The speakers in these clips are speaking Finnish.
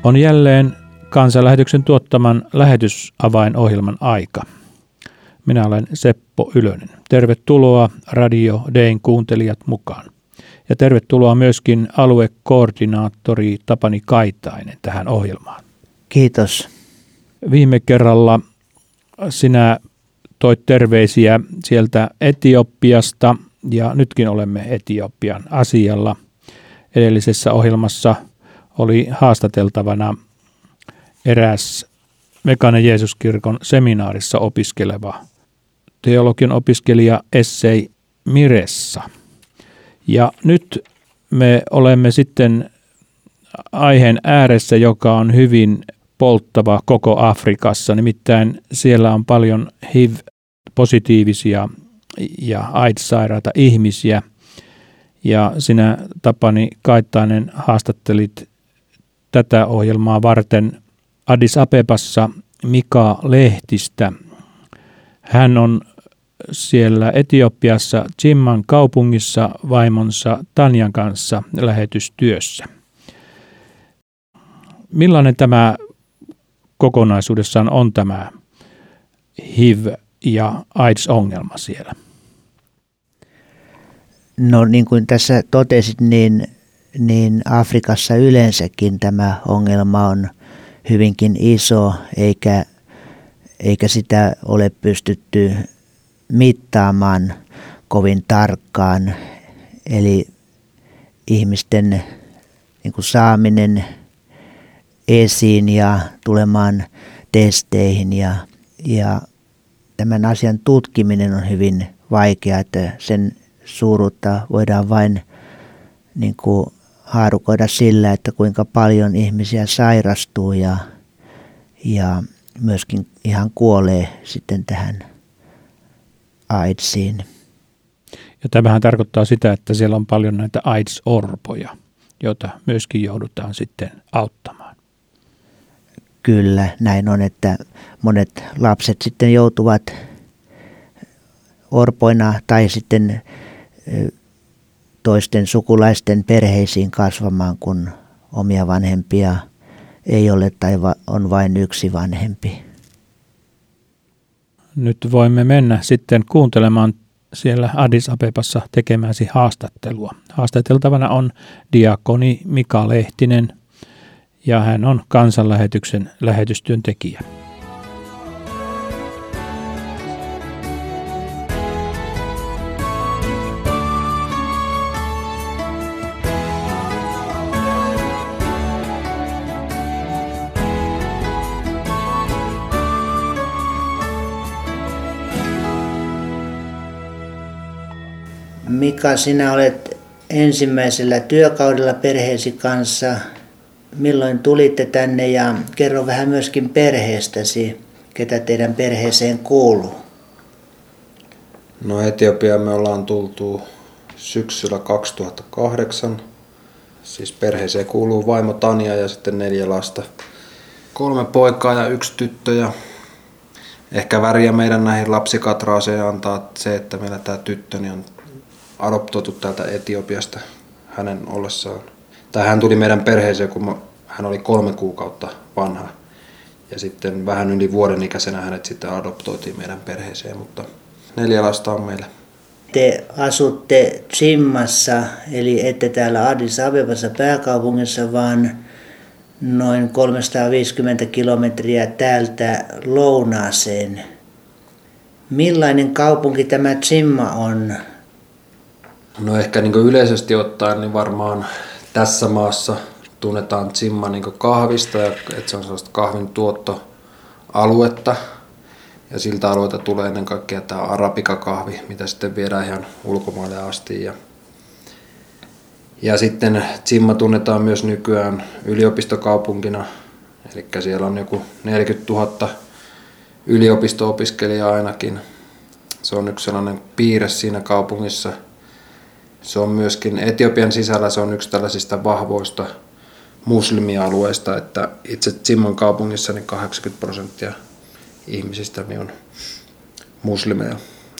On jälleen Kansanlähetyksen tuottaman lähetysavainohjelman aika. Minä olen Seppo Ylönen. Tervetuloa Radio D:n kuuntelijat mukaan. Ja tervetuloa myöskin aluekoordinaattori Tapani Kaitainen tähän ohjelmaan. Kiitos. Viime kerralla sinä toit terveisiä sieltä Etiopiasta ja nytkin olemme Etiopian asialla. Edellisessä ohjelmassa oli haastateltavana eräs Mekanen Jeesuskirkon seminaarissa opiskeleva teologian opiskelija Essei Miressa. Ja nyt me olemme sitten aiheen ääressä, joka on hyvin polttava koko Afrikassa. Nimittäin siellä on paljon HIV-positiivisia ja AIDS-sairaita ihmisiä. Ja sinä, Tapani Kaitainen, haastattelit tätä ohjelmaa varten Addis Abebassa Mika Lehtistä. Hän on siellä Etiopiassa Jimman kaupungissa vaimonsa Tanjan kanssa lähetystyössä. Millainen tämä kokonaisuudessaan on tämä HIV- ja AIDS-ongelma siellä? No niin kuin tässä totesit, niin Afrikassa yleensäkin tämä ongelma on hyvinkin iso, eikä sitä ole pystytty mittaamaan kovin tarkkaan. Eli ihmisten niin kuin saaminen esiin ja tulemaan testeihin ja tämän asian tutkiminen on hyvin vaikeaa, että sen suuruutta voidaan vain niin kuin haarukoida sillä, että kuinka paljon ihmisiä sairastuu ja myöskin ihan kuolee sitten tähän AIDSiin. Ja tämähän tarkoittaa sitä, että siellä on paljon näitä AIDS-orpoja, joita myöskin joudutaan sitten auttamaan. Kyllä, näin on, että monet lapset sitten joutuvat orpoina tai sitten toisten sukulaisten perheisiin kasvamaan, kun omia vanhempia ei ole tai on vain yksi vanhempi. Nyt voimme mennä sitten kuuntelemaan siellä Addis Abebassa tekemäsi haastattelua. Haastateltavana on diakoni Mika Lehtinen ja hän on Kansanlähetyksen lähetystyöntekijä. Mika, sinä olet ensimmäisellä työkaudella perheesi kanssa. Milloin tulitte tänne ja kerro vähän myöskin perheestäsi, ketä teidän perheeseen kuuluu? No Etiopiaan me ollaan tultu syksyllä 2008. Siis perheeseen kuuluu vaimo Tanja ja sitten 4 lasta. 3 poikaa ja 1 tyttö. Ja ehkä väriä meidän näihin lapsikatraaseen antaa se, että meillä tämä tyttöni on adoptoitu täältä Etiopiasta hänen ollessaan. Tai hän tuli meidän perheeseen, kun hän oli 3 kuukautta vanha. Ja sitten vähän yli vuoden ikäisenä hänet sitten adoptoitiin meidän perheeseen, mutta 4 lasta on meillä. Te asutte Jimmassa, eli ette täällä Addis Abebassa pääkaupungissa, vaan noin 350 kilometriä täältä lounaaseen. Millainen kaupunki tämä Jimma on? No ehkä niin yleisesti ottaen niin varmaan tässä maassa tunnetaan Jimma niin kahvista, ja että se on sellaista kahvin tuottoaluetta. Ja siltä alueelta tulee ennen kaikkea tämä arabikakahvi, mitä sitten viedään ihan ulkomaille asti. Ja sitten Jimma tunnetaan myös nykyään yliopistokaupunkina. Eli siellä on joku 40 000 yliopisto-opiskelijaa ainakin. Se on yksi sellainen piirre siinä kaupungissa. Se on myöskin Etiopian sisällä, se on yksi tällaisista vahvoista muslimialueista, että itse Jimman kaupungissa niin 80% ihmisistä on muslimeja.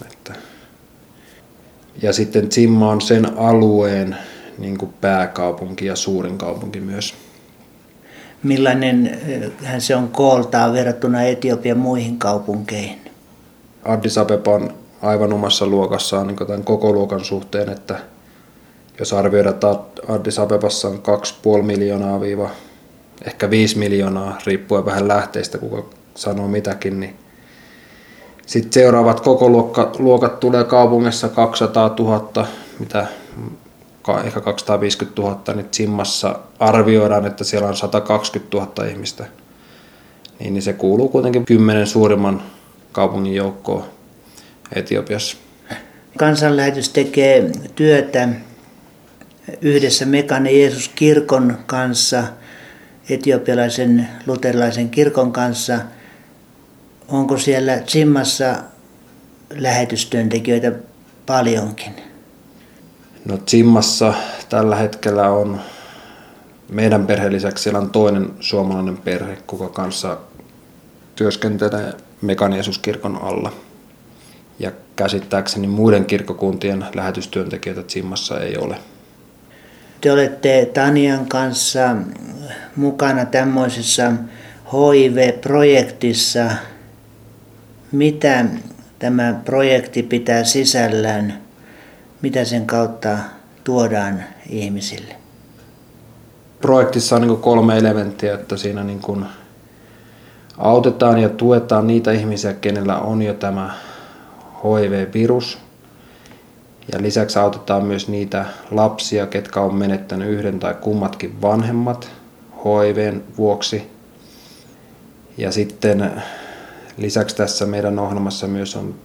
Ja sitten Jimma on sen alueen niin kuin pääkaupunki ja suurin kaupunki myös. Millainen se on kooltaan verrattuna Etiopian muihin kaupunkeihin? Addis Abeba on aivan omassa luokassaan niin tämän koko luokan suhteen, että jos arvioidaan, että Addis Abebassa on 2,5 miljoonaa ehkä 5 miljoonaa, riippuen vähän lähteistä, kuka sanoo mitäkin, niin sitten seuraavat koko luokat tulee kaupungissa 200 000, ehkä 250 000, niin Zimmassa arvioidaan, että siellä on 120 000 ihmistä. Niin se kuuluu kuitenkin 10 suurimman kaupungin joukkoon Etiopiassa. Kansanlähetys tekee työtä yhdessä Mekane Jeesus-kirkon kanssa, etiopialaisen luterilaisen kirkon kanssa. Onko siellä Zimmassa lähetystyöntekijöitä paljonkin? No Zimmassa tällä hetkellä on meidän perheen lisäksi siellä on toinen suomalainen perhe, kuka kanssa työskentelee Mekane Jeesus-kirkon alla. Ja käsittääkseni muiden kirkkokuntien lähetystyöntekijöitä Zimmassa ei ole. Te olette Tanian kanssa mukana tämmöisessä HIV-projektissa. Mitä tämä projekti pitää sisällään? Mitä sen kautta tuodaan ihmisille? Projektissa on niin kuin 3 elementtiä, että siinä niin kuin autetaan ja tuetaan niitä ihmisiä, kenellä on jo tämä HIV-virus. Ja lisäksi autetaan myös niitä lapsia, ketkä on menettänyt yhden tai kummatkin vanhemmat HIV:n vuoksi. Ja sitten lisäksi tässä meidän ohjelmassa myös on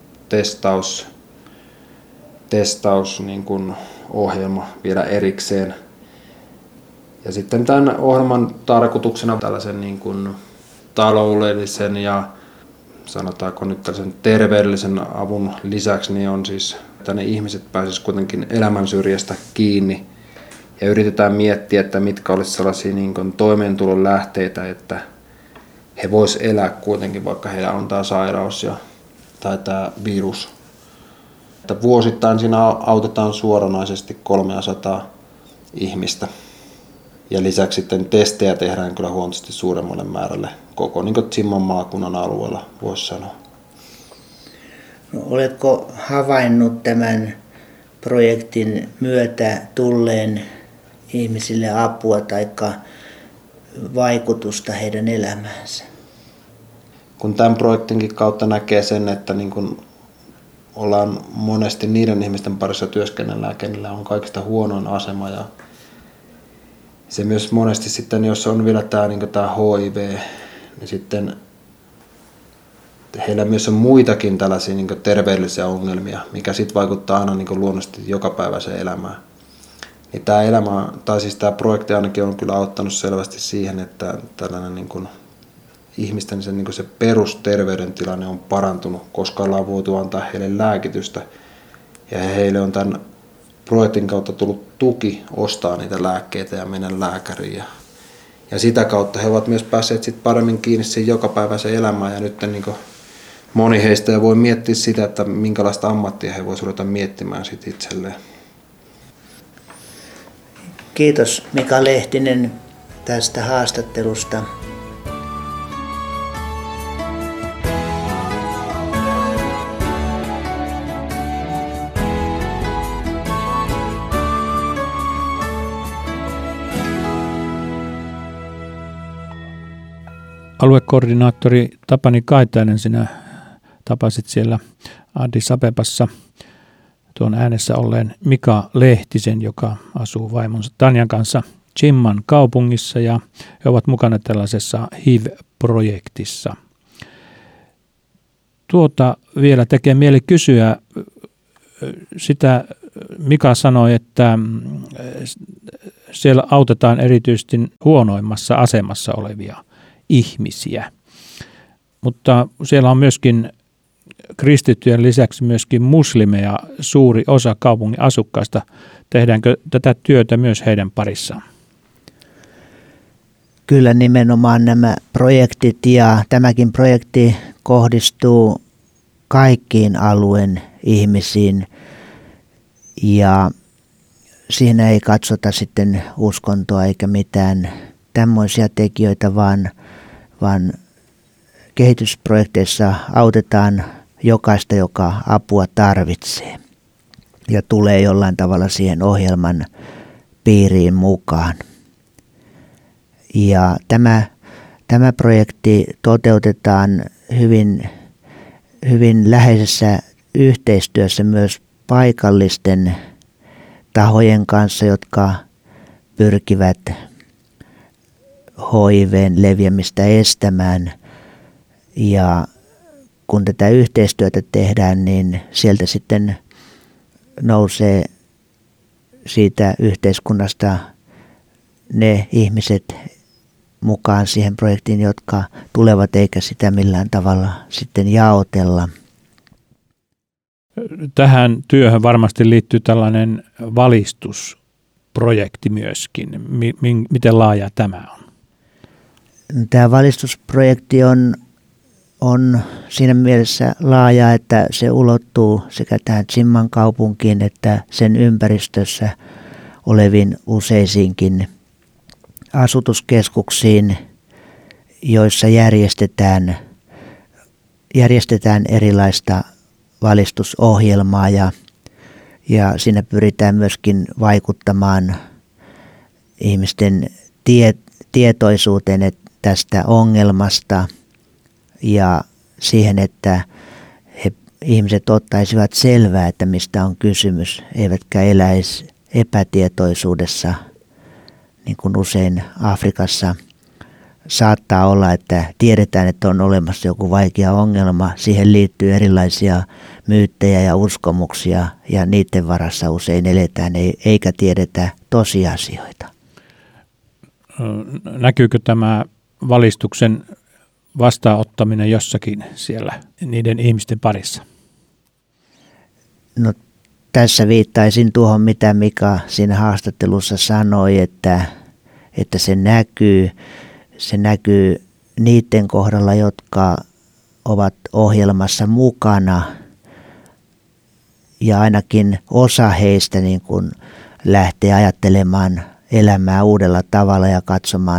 testaus niin kuin ohjelma vielä erikseen. Ja sitten tämän ohjelman tarkoituksena tällaisen niin kuin taloudellisen ja sanotaanko nyt tällaisen terveellisen avun lisäksi niin on siis, että ne ihmiset pääsisivät kuitenkin elämän syrjästä kiinni ja yritetään miettiä, että mitkä olisi sellaisia niin kuin toimeentulon lähteitä, että he vois elää kuitenkin, vaikka heillä on tämä sairaus tai tämä virus. Että vuosittain siinä autetaan suoranaisesti 300 ihmistä. Ja lisäksi sitten testejä tehdään kyllä huomattavasti suuremmalle määrälle koko niin kuin Zimman maakunnan alueella, voisi sanoa. No, oletko havainnut tämän projektin myötä tulleen ihmisille apua tai vaikutusta heidän elämäänsä? Kun tämän projektinkin kautta näkee sen, että niin kun ollaan monesti niiden ihmisten parissa työskennellään, kenellä on kaikista huonoin asema ja se myös monesti sitten, jos on vielä tämä, niin tämä HIV, niin sitten heillä myös on muitakin tällaisia niin terveellisiä ongelmia, mikä sitten vaikuttaa aina niin luonnollisesti jokapäiväiseen elämään. Niin tämä projekti ainakin on kyllä auttanut selvästi siihen, että tällainen niin kuin ihmisten se perusterveydentilanne on parantunut, koska ollaan voitu antaa heille lääkitystä ja heille on tämän projektin kautta tullut tuki ostaa niitä lääkkeitä ja mennä lääkäriin. Ja sitä kautta he ovat myös päässeet sit paremmin kiinni siihen jokapäiväiseen elämään. Ja nyt niin moni heistä voi miettiä sitä, että minkälaista ammattia he voisivat ruveta miettimään sit itselleen. Kiitos Mika Lehtinen tästä haastattelusta. Aluekoordinaattori Tapani Kaitainen, sinä tapasit siellä Addis Abebassa tuon äänessä olleen Mika Lehtisen, joka asuu vaimonsa Tanjan kanssa Zimman kaupungissa ja he ovat mukana tällaisessa HIV-projektissa. Vielä tekee mieli kysyä sitä, Mika sanoi, että siellä autetaan erityisesti huonoimmassa asemassa olevia ihmisiä, mutta siellä on myöskin kristittyjen lisäksi myöskin muslimeja suuri osa kaupungin asukkaista. Tehdäänkö tätä työtä myös heidän parissaan? Kyllä nimenomaan nämä projektit ja tämäkin projekti kohdistuu kaikkiin alueen ihmisiin ja siinä ei katsota sitten uskontoa eikä mitään tämmöisiä tekijöitä, vaan kehitysprojekteissa autetaan jokaista, joka apua tarvitsee ja tulee jollain tavalla siihen ohjelman piiriin mukaan. Ja tämä projekti toteutetaan hyvin läheisessä yhteistyössä myös paikallisten tahojen kanssa, jotka pyrkivät HIV:n leviämistä estämään. Ja kun tätä yhteistyötä tehdään, niin sieltä sitten nousee siitä yhteiskunnasta ne ihmiset mukaan siihen projektiin, jotka tulevat, eikä sitä millään tavalla sitten jaotella. Tähän työhön varmasti liittyy tällainen valistusprojekti myöskin. Miten laaja tämä on? Tämä valistusprojekti on siinä mielessä laaja, että se ulottuu sekä tähän Zimman kaupunkiin että sen ympäristössä oleviin useisiinkin asutuskeskuksiin, joissa järjestetään erilaista valistusohjelmaa ja siinä pyritään myöskin vaikuttamaan ihmisten tietoisuuteen tästä ongelmasta ja siihen, että ihmiset ottaisivat selvää, että mistä on kysymys, eivätkä eläisi epätietoisuudessa, niin kuin usein Afrikassa saattaa olla, että tiedetään, että on olemassa joku vaikea ongelma. Siihen liittyy erilaisia myyttejä ja uskomuksia ja niiden varassa usein eletään eikä tiedetä tosiasioita. Näkyykö tämä valistuksen vastaanottaminen jossakin siellä niiden ihmisten parissa? No, tässä viittaisin tuohon, mitä Mika siinä haastattelussa sanoi, että se näkyy niiden kohdalla, jotka ovat ohjelmassa mukana, ja ainakin osa heistä niin kuin lähtee ajattelemaan elämää uudella tavalla ja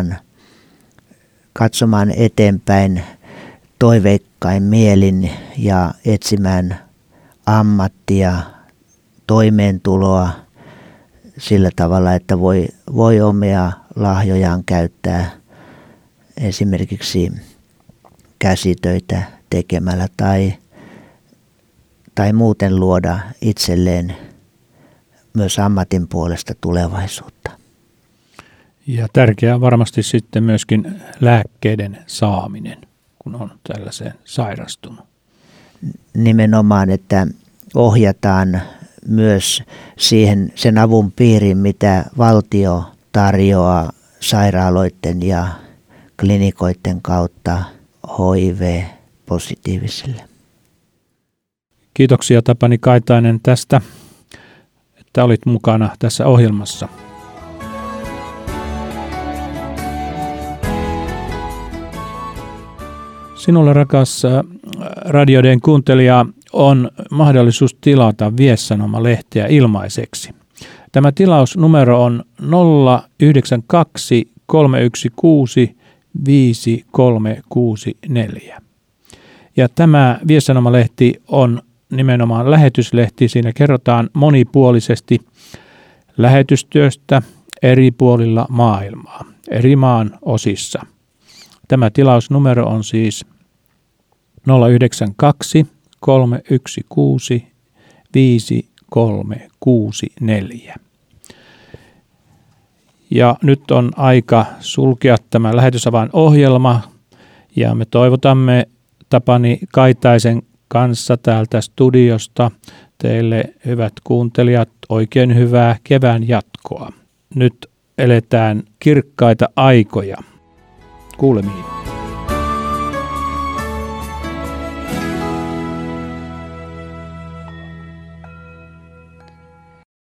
katsomaan eteenpäin toiveikkain mielin ja etsimään ammattia, toimeentuloa sillä tavalla, että voi omia lahjojaan käyttää esimerkiksi käsitöitä tekemällä tai muuten luoda itselleen myös ammatin puolesta tulevaisuutta. Ja tärkeää on varmasti sitten myöskin lääkkeiden saaminen, kun on tällaiseen sairastunut. Nimenomaan, että ohjataan myös sen avun piiriin, mitä valtio tarjoaa sairaaloiden ja klinikoiden kautta HIV-positiivisille. Kiitoksia Tapani Kaitainen tästä, että olit mukana tässä ohjelmassa. Sinulle, rakas Radioiden kuuntelija, on mahdollisuus tilata Viessanoma-lehteä ilmaiseksi. Tämä tilausnumero on 092 316 5364. Ja tämä Viessanoma-lehti on nimenomaan lähetyslehti. Siinä kerrotaan monipuolisesti lähetystyöstä eri puolilla maailmaa, eri maan osissa. Tämä tilausnumero on siis 092 316 5364. Ja nyt on aika sulkea tämä Lähetysavan ohjelma ja me toivotamme Tapani Kaitaisen kanssa täältä studiosta teille, hyvät kuuntelijat, oikein hyvää kevään jatkoa. Nyt eletään kirkkaita aikoja. Kuulemiin.